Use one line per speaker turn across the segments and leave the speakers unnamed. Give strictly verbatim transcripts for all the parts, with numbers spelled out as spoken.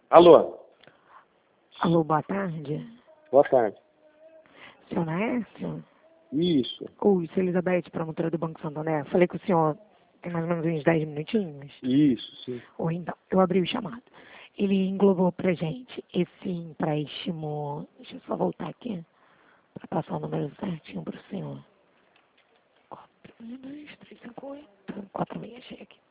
Alô?
Alô, boa tarde.
Boa tarde.
Senhor Naércio?
Isso.
Oi, sou Elizabeth, promotora do Banco Santander. Falei com o senhor tem mais ou menos uns dez minutinhos.
Isso, sim.
Oi, então, eu abri o chamado. Ele englobou pra gente esse empréstimo. Deixa eu só voltar aqui para passar o número certinho pro senhor. quatro, dois, três, cinco, oito, quatro, seis, achei aqui.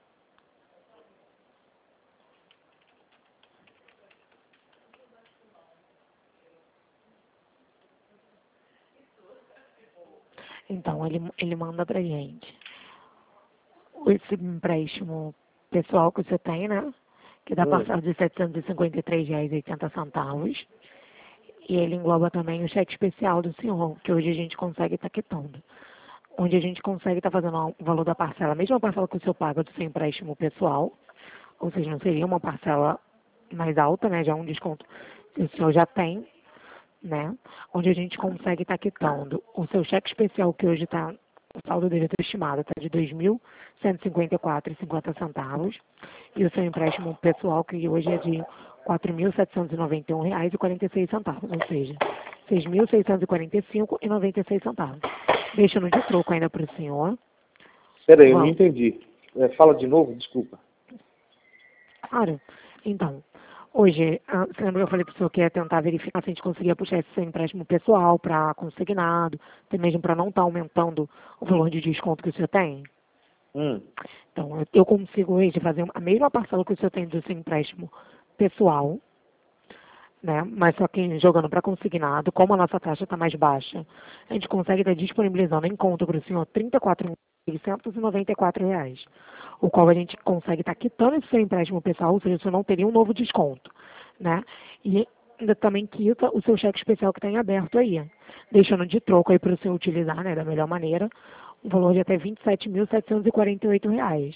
Então, ele, ele manda pra gente esse empréstimo pessoal que você tem, né? Que dá
Hum.
parcela de setecentos e cinquenta e três reais e oitenta centavos. E ele engloba também o cheque especial do senhor, que hoje a gente consegue estar quitando. Onde a gente consegue estar fazendo o valor da parcela, a mesma parcela que o senhor paga do seu empréstimo pessoal, ou seja, não seria uma parcela mais alta, né? Já um desconto que o senhor já tem, né? Onde a gente consegue estar quitando o seu cheque especial, que hoje está, o saldo dele está estimado, está de dois mil cento e cinquenta e quatro reais e cinquenta centavos, e o seu empréstimo pessoal, que hoje é de quatro mil setecentos e noventa e um reais e quarenta e seis centavos, ou seja, seis mil seiscentos e quarenta e cinco reais e noventa e seis centavos. Deixando de troco ainda para o senhor.
Peraí, eu não
Vamos.
entendi. É, fala de novo, desculpa.
Claro. Então, hoje, ah, você lembra que eu falei para o senhor que ia tentar verificar se a gente conseguia puxar esse seu empréstimo pessoal para consignado, até mesmo para não estar aumentando o valor de desconto que o senhor tem?
Hum.
Então, eu- eu consigo hoje fazer a mesma parcela que o senhor tem do seu empréstimo pessoal, né? Mas só que jogando para consignado, como a nossa taxa está mais baixa, a gente consegue estar disponibilizando em conta para o senhor trinta e quatro mil seiscentos e noventa e quatro reais, o qual a gente consegue estar quitando esse seu empréstimo pessoal, ou seja, o senhor não teria um novo desconto, né? E ainda também quita o seu cheque especial que está em aberto aí, deixando de troco aí para o senhor utilizar, né, da melhor maneira, um valor de até vinte e sete mil setecentos e quarenta e oito reais.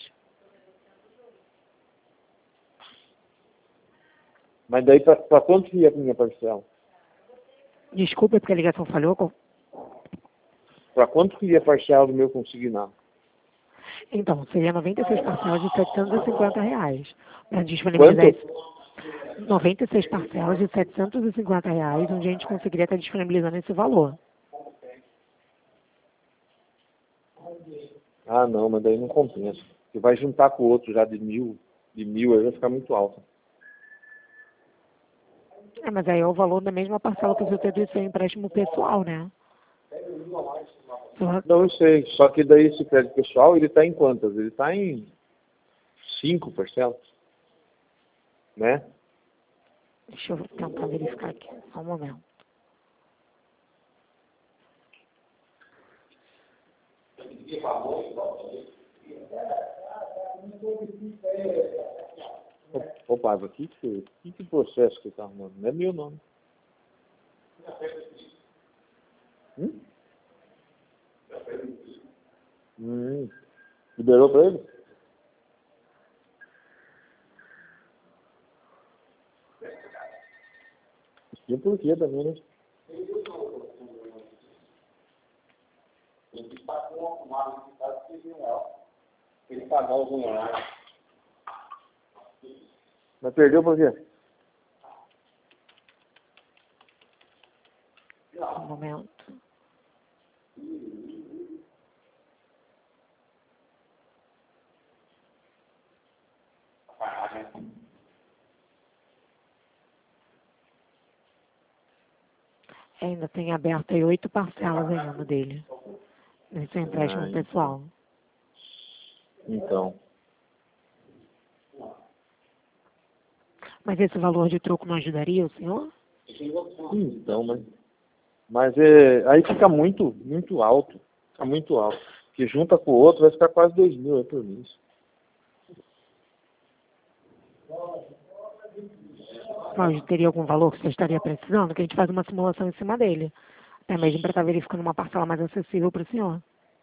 Mas daí pra, pra quanto que ia a minha parcela?
Desculpa porque a ligação falhou. co-
Pra quanto que ia a parcela do meu consignado?
Então, seria noventa e seis parcelas de setecentos e cinquenta reais. Para disponibilizar
Quanto?
esse, noventa e seis parcelas de setecentos e cinquenta reais, onde a gente conseguiria estar disponibilizando esse valor.
Ah, não, mas daí não compensa. Você vai juntar com o outro já de mil, de mil, aí vai ficar muito alto.
É, mas aí é o valor da mesma parcela que você tem do seu empréstimo pessoal, né? Só-
Não, eu sei. Só que daí esse crédito pessoal, ele tá em quantas? Ele tá em cinco parcelas, né?
Deixa eu tentar verificar aqui, só um momento.
Ô, ô Paiva, que, que, que, que processo que tá arrumando? Não é meu nome. Hum? Hum. Liberou pra ele? E por quê também, né? Ele pagou algum horário. Mas perdeu por quê?
Só um momento. Ainda tem aberto aí oito parcelas ainda dele, nesse empréstimo
Ah,
pessoal.
então.
Mas esse valor de troco não ajudaria o senhor?
Então, mas, mas é, aí fica muito, muito alto. Fica muito alto. Que junta com o outro vai ficar quase dois mil aí por mês.
Mas teria algum valor que você estaria precisando? Que a gente faz uma simulação em cima dele. Até mesmo para estar verificando uma parcela mais acessível para o senhor.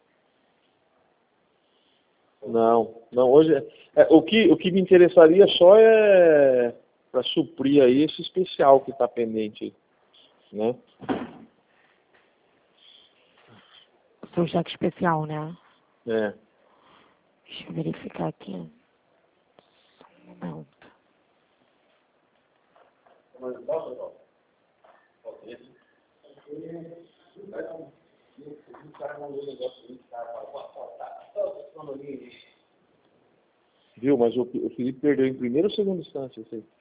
Não, não, hoje é, é, o, que, o que me interessaria só é para suprir aí esse especial que está pendente aí, né?
O seu cheque especial, né?
É.
Deixa eu verificar aqui. Só um momento.
Viu? Mas o, o Felipe perdeu em primeira ou segunda instância? Isso aí.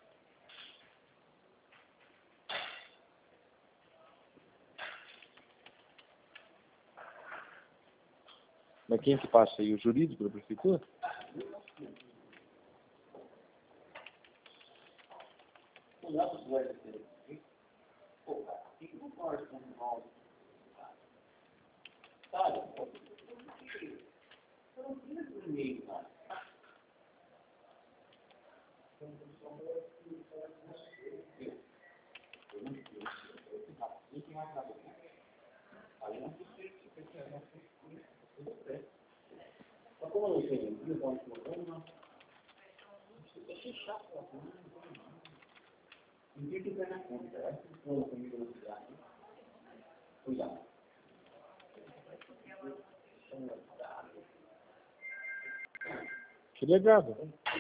Mas quem que passa aí? O jurídico da prefeitura? Que legal.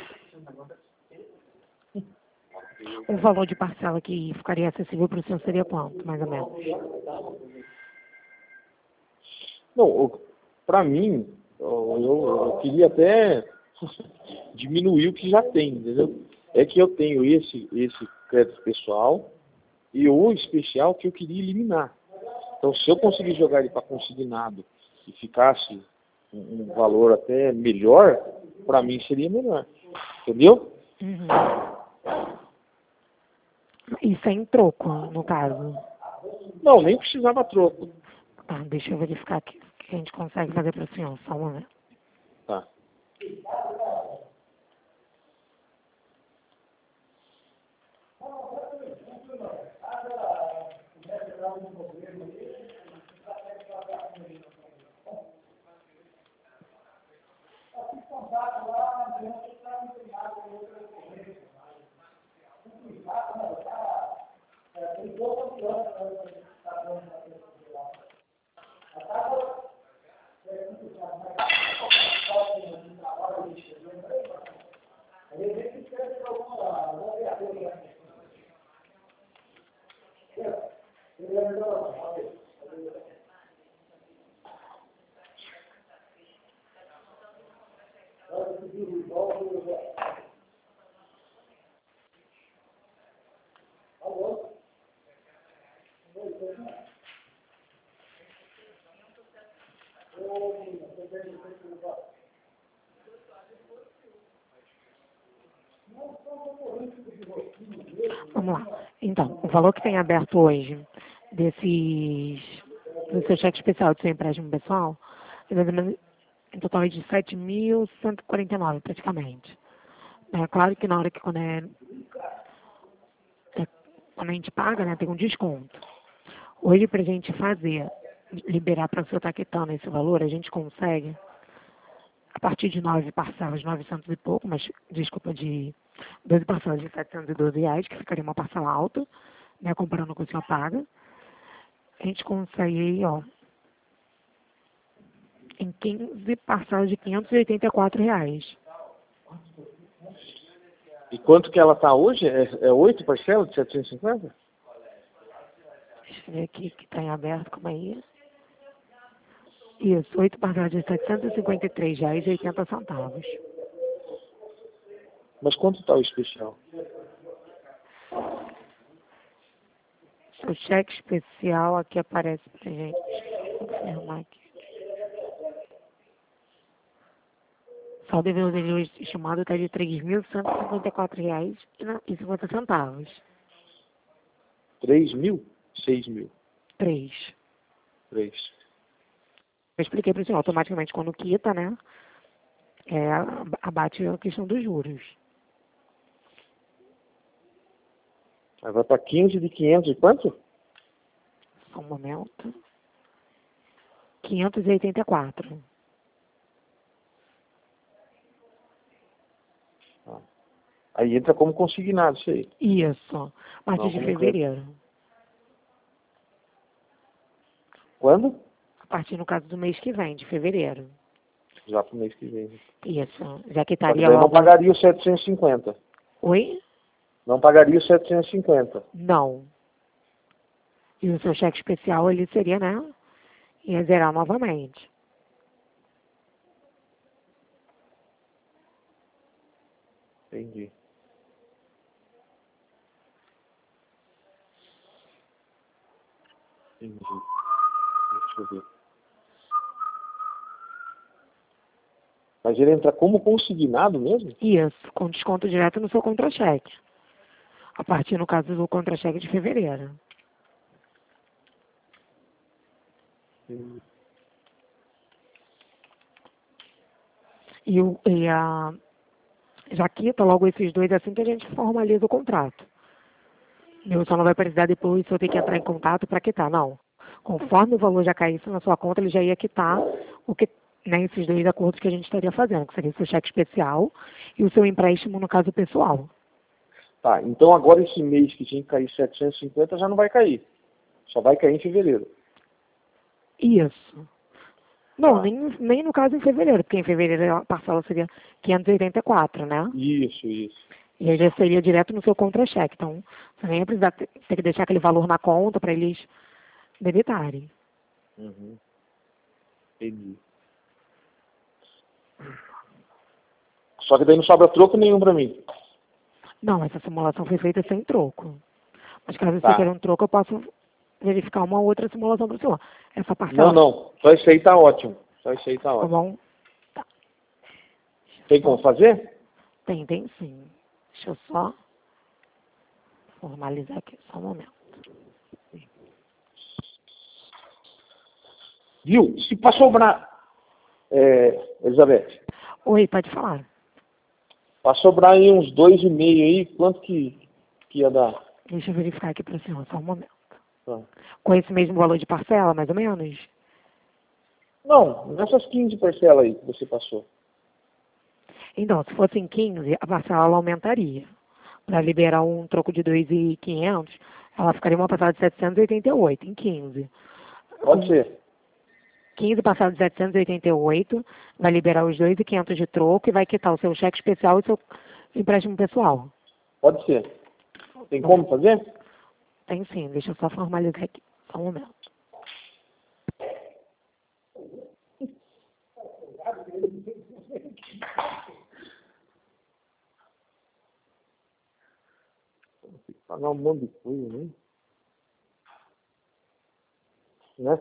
O valor de parcela que ficaria acessível para o senhor seria quanto, mais ou menos?
Não, para mim, eu, eu queria até diminuir o que já tem, entendeu? É que eu tenho esse, esse crédito pessoal e o especial que eu queria eliminar. Então, se eu conseguir jogar ele para consignado e ficasse um, um valor até melhor, para mim seria melhor. Entendeu?
Uhum. E sem troco, no caso?
Não, nem precisava troco.
Tá, deixa eu verificar aqui o que a gente consegue fazer para o senhor. Só um momento.
Tá.
Vamos lá. Então, o valor que tem aberto hoje desses, do seu cheque especial do seu empréstimo pessoal, é mais ou menos em total de sete mil cento e quarenta e nove praticamente. É claro que na hora que quando, é, é, quando a gente paga, né, tem um desconto. Hoje, para a gente fazer, liberar para o senhor estar quitando esse valor, a gente consegue, a partir de nove parcelas, novecentos e pouco, mas, desculpa, de doze parcelas de setecentos e doze reais, que ficaria uma parcela alta, né, comparando com o que o senhor paga. A gente consegue aí, ó, em quinze parcelas de quinhentos e oitenta e quatro reais.
E quanto que ela está hoje? É, é oito parcelas de setecentos e cinquenta?
Deixa eu ver aqui que está em aberto, como é isso? Isso, oito parcelas de setecentos e cinquenta e três reais e oitenta centavos.
Mas quanto está o especial?
O cheque especial aqui aparece pra gente. Vou confirmar aqui. Saldo devedor estimado está de três mil cento e cinquenta e quatro reais e cinquenta centavos.
três mil? seis mil?
três.
três.
Eu expliquei para o senhor, automaticamente quando quita, né? É, abate a questão dos juros.
Aí vai para quinze de quinhentos e quanto?
Só um momento. quinhentos e oitenta e quatro.
Ah. Aí entra como consignado isso aí.
Isso. A partir
Não,
de
como
fevereiro.
Quando?
A partir, no caso, do mês que vem, de fevereiro.
Já para o mês que vem.
Isso. Já
Só que
quitaria
daí não
logo...
pagaria os setecentos e cinquenta.
Oi?
Não pagaria os setecentos e cinquenta.
Não. E o seu cheque especial, ele seria, né? Ia zerar novamente.
Entendi. Entendi. Deixa eu ver. Mas ele entra como consignado mesmo?
Isso, com desconto direto no seu contra-cheque. A partir, no caso, do contra-cheque de fevereiro.
Hum.
E, o, e a já quita logo esses dois assim que a gente formaliza o contrato. Eu só não vai precisar depois se eu ter que entrar em contato para quitar, não. Conforme o valor já caísse na sua conta, ele já ia quitar o que, né, esses dois acordos que a gente estaria fazendo, que seria o seu cheque especial e o seu empréstimo, no caso pessoal.
Tá, então agora esse mês que tinha que cair setecentos e cinquenta já não vai cair. Só vai cair em fevereiro.
Isso. Não,
Tá.
nem, nem no caso em fevereiro, porque em fevereiro a parcela seria quinhentos e oitenta e quatro, né?
Isso, isso.
E aí já seria direto no seu contra-cheque. Então, você nem ia precisar ter, ter que deixar aquele valor na conta para eles debitarem.
Uhum. Entendi. Só que daí não sobra troco nenhum pra mim.
Não, essa simulação foi feita sem troco. Mas caso
Tá.
você queira um troco, eu posso verificar uma outra simulação para o senhor. Essa
Não,
parcela,
não. Só isso aí tá ótimo. Só isso aí tá
tá
ótimo.
bom? Tá.
Tem como fazer?
Tem, tem sim. Deixa eu só formalizar aqui, só um momento.
Viu? Se pra sobrar... É, Elizabeth,
Oi, pode falar.
pra sobrar aí uns dois e meio aí, quanto que, que ia dar?
Deixa eu verificar aqui para o senhor, só um momento.
Tá.
Com esse mesmo valor de parcela, mais ou menos?
Não, nessas quinze parcelas aí que você passou.
Então, se fosse em quinze, a parcela ela aumentaria. Para liberar um troco de dois mil e quinhentos, ela ficaria uma parcela de setecentos e oitenta e oito em quinze.
Pode ser.
quinze parcela de setecentos e oitenta e oito, vai liberar os dois mil e quinhentos de troco e vai quitar o seu cheque especial e o seu empréstimo pessoal.
Pode ser. Tem como fazer?
Tem sim, deixa eu só formalizar aqui. Só um momento.
Tem que pagar um monte de coisa, né? Né?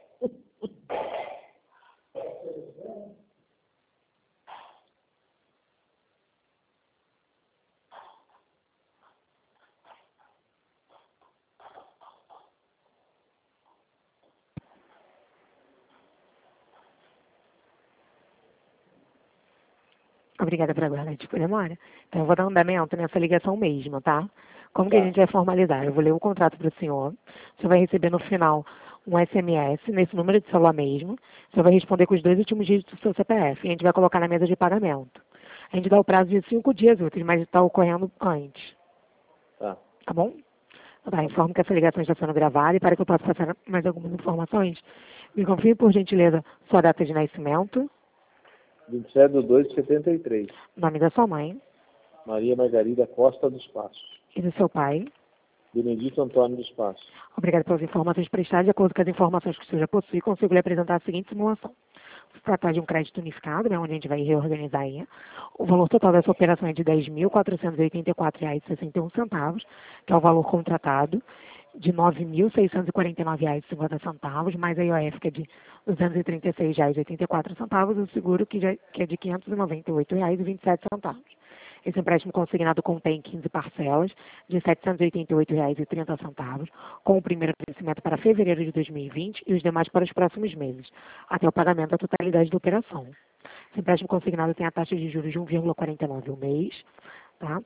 Obrigada por aguardar, tipo, demora. Então, eu vou dar andamento nessa ligação mesmo, tá? Como que a
Tá.
gente vai formalizar? Eu vou ler o contrato para o senhor. O senhor vai receber no final um S M S, nesse número de celular mesmo. O senhor vai responder com os dois últimos dígitos do seu C P F. E a gente vai colocar na mesa de pagamento. A gente dá o prazo de cinco dias úteis, mas está ocorrendo antes.
Tá.
Tá bom? Tá, informo que essa ligação está sendo gravada e para que eu possa passar mais algumas informações, me confirme, por gentileza, sua data de nascimento,
vinte e sete de dois de setenta e três.
nome da sua mãe
Maria Margarida Costa dos Passos.
e do seu pai.
Benedito Antônio dos Passos.
Obrigada pelas informações prestadas. De acordo com as informações que o senhor já possui, consigo lhe apresentar a seguinte simulação. Se tratar de um crédito unificado, né, onde a gente vai reorganizar aí, o valor total dessa operação é de dez mil quatrocentos e oitenta e quatro reais e sessenta e um centavos, que é o valor contratado, de nove mil seiscentos e quarenta e nove reais e cinquenta centavos, mais a I O F, que é de duzentos e trinta e seis reais e oitenta e quatro centavos, e o seguro, que, já, que é de quinhentos e noventa e oito reais e vinte e sete centavos. Esse empréstimo consignado contém quinze parcelas de setecentos e oitenta e oito reais e trinta centavos, com o primeiro vencimento para fevereiro de dois mil e vinte e os demais para os próximos meses, até o pagamento da totalidade da operação. Esse empréstimo consignado tem a taxa de juros de um vírgula quarenta e nove ao mês, tá?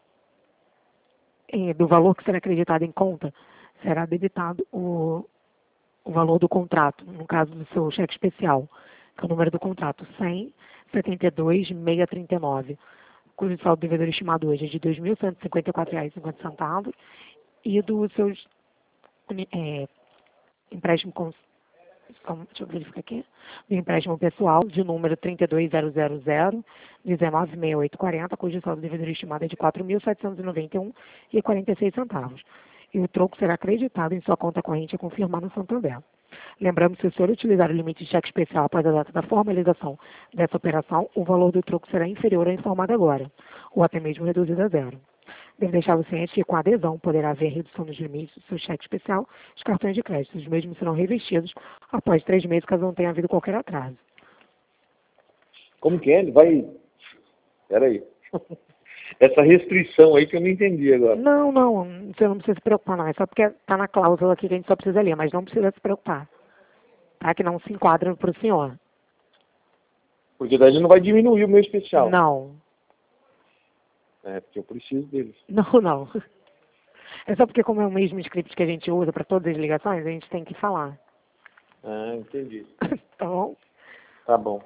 E do valor que será acreditado em conta, será debitado o, o valor do contrato, no caso do seu cheque especial, que é o número do contrato, cem, setenta e dois, seiscentos e trinta e nove, cujo saldo devedor estimado hoje é de dois mil cento e cinquenta e quatro reais e cinquenta centavos, e do seu é, empréstimo, Então, deixa eu verificar aqui, do empréstimo pessoal de número trinta e dois zero zero zero, dezenove sessenta e oito quarenta, cujo saldo devedor estimado é de quatro mil setecentos e noventa e um reais e quarenta e seis centavos. E o troco será acreditado em sua conta corrente a confirmar no Santander. Lembrando que se o senhor utilizar o limite de cheque especial após a data da formalização dessa operação, o valor do troco será inferior ao informado agora, ou até mesmo reduzido a zero. Deve deixá-lo ciente que com a adesão poderá haver redução dos limites do seu cheque especial. Os cartões de crédito, os mesmos serão revestidos após três meses, caso não tenha havido qualquer atraso.
Como que é? Ele vai... Peraí. Essa restrição aí que eu não entendi agora.
Não, não, você não precisa se preocupar, não. É só porque está na cláusula aqui que a gente só precisa ler, mas não precisa se preocupar. Tá? Que não se enquadra para o senhor.
Porque daí ele não vai diminuir o meu especial.
Não.
É, porque eu preciso dele.
Não, não. É só porque como é o mesmo script que a gente usa para todas as ligações, a gente tem que falar.
Ah, entendi.
Tá bom?
Tá bom.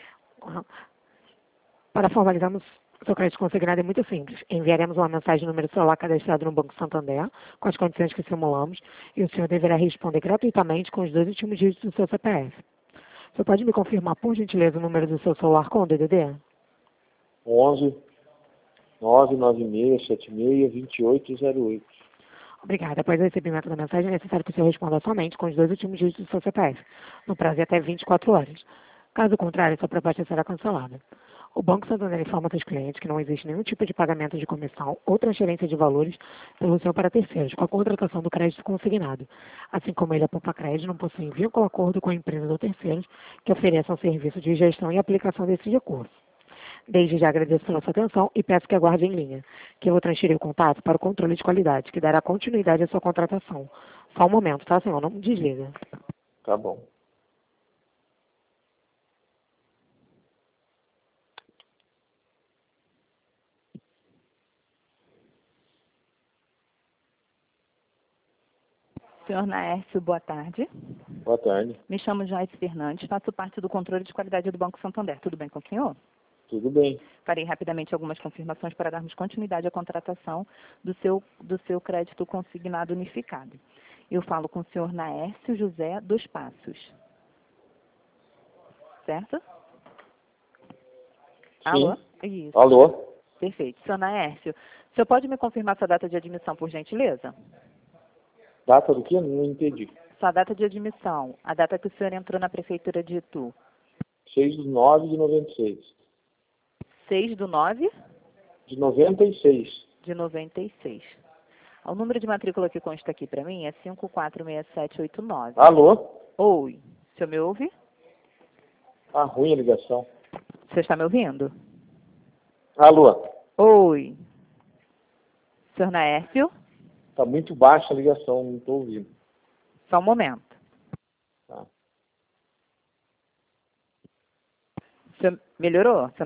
Para formalizarmos o seu crédito consignado é muito simples. Enviaremos uma mensagem no número de celular cadastrado no Banco Santander, com as condições que simulamos, e o senhor deverá responder gratuitamente com os dois últimos dígitos do seu C P F. Você pode me confirmar, por gentileza, o número do seu celular com o D D D?
onze, nove nove seis, sete seis, dois oito zero oito.
Obrigada. Após o recebimento da mensagem, é necessário que o senhor responda somente com os dois últimos dígitos do seu C P F, no prazo de até vinte e quatro horas. Caso contrário, sua proposta será cancelada. O Banco Santander informa aos clientes que não existe nenhum tipo de pagamento de comissão ou transferência de valores pelo senhor para terceiros, com a contratação do crédito consignado. Assim como ele, a Poupa Crédito, não possui vínculo ou acordo com a empresa ou terceiros que ofereçam serviço de gestão e aplicação desse recurso. Desde já agradeço pela sua atenção e peço que aguarde em linha, que eu vou transferir o contato para o controle de qualidade, que dará continuidade à sua contratação. Só um momento, tá, senhor? Não me desliga.
Tá bom.
Senhor Naércio, boa tarde.
Boa tarde.
Me chamo Joyce Fernandes, faço parte do controle de qualidade do Banco Santander. Tudo bem com o senhor?
Tudo bem.
Farei rapidamente algumas confirmações para darmos continuidade à contratação do seu, do seu crédito consignado unificado. Eu falo com o senhor Naércio José dos Passos. Certo?
Sim.
Alô? Isso.
Alô?
Perfeito. Senhor Naércio, o senhor pode me confirmar sua data de admissão, por gentileza?
Data do quê? Não entendi.
Sua data de admissão, a data que o senhor entrou na Prefeitura de Itu.
seis de nove de noventa e seis.
seis do nove
De noventa e seis.
de noventa e seis. O número de matrícula que consta aqui para mim é cinco quatro seis sete oito nove.
Alô?
Oi, o senhor me ouve?
Tá ruim a ligação.
O senhor está me ouvindo?
Alô?
Oi. Senhor Naércio?
Tá muito baixa a ligação, não estou ouvindo.
Só um momento.
Tá.
O senhor melhorou?